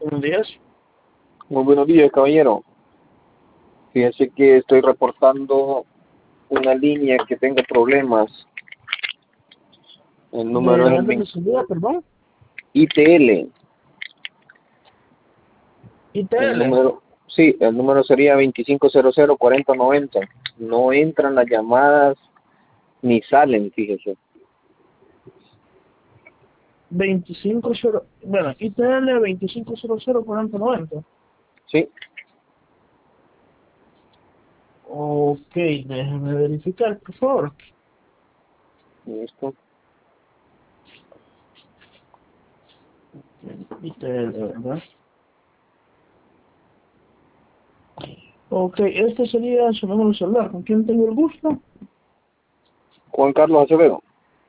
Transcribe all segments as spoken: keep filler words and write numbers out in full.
Buenos días. Muy buenos días, caballero. Fíjense que estoy reportando una línea que tenga problemas. El número ¿De es el dónde me veinte salía, perdón? I T L. El I T L. número, sí, el número sería veinticinco cero cero cuarenta noventa. No entran las llamadas ni salen, fíjese. veinticinco cero, bueno, I T L veinticinco cero cero cuarenta noventa. Sí, Ok, déjeme verificar, por favor. listo. I T L, ¿verdad? Ok, este sería su número celular. ¿Con quién tengo el gusto? Juan Carlos Acevedo.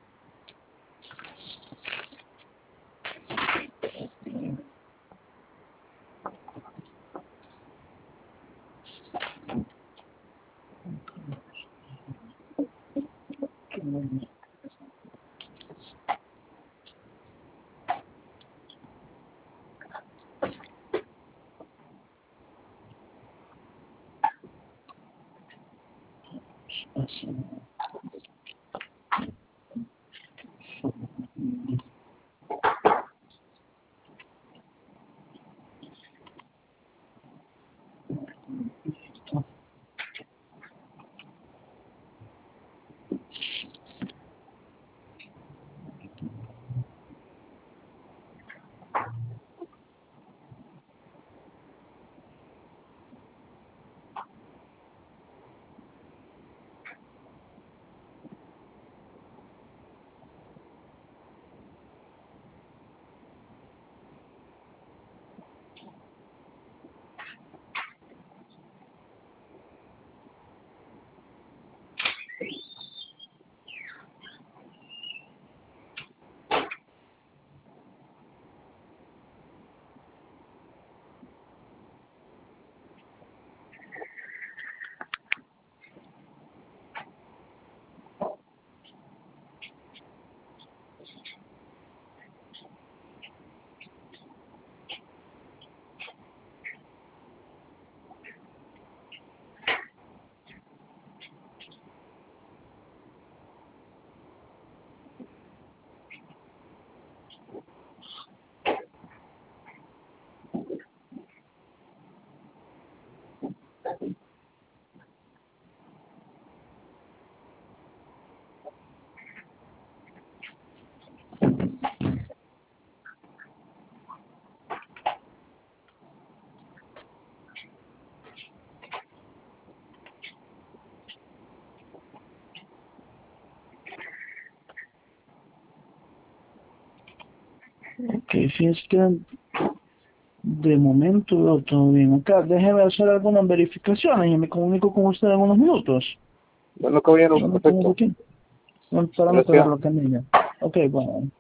Ok, fíjense que de momento veo todo bien acá. Déjeme hacer algunas verificaciones y me comunico con usted en unos minutos. Bueno, caballero, No me tengo perfecto. aquí. Un parámetro de Gracias. bloqueo. Ok, bueno.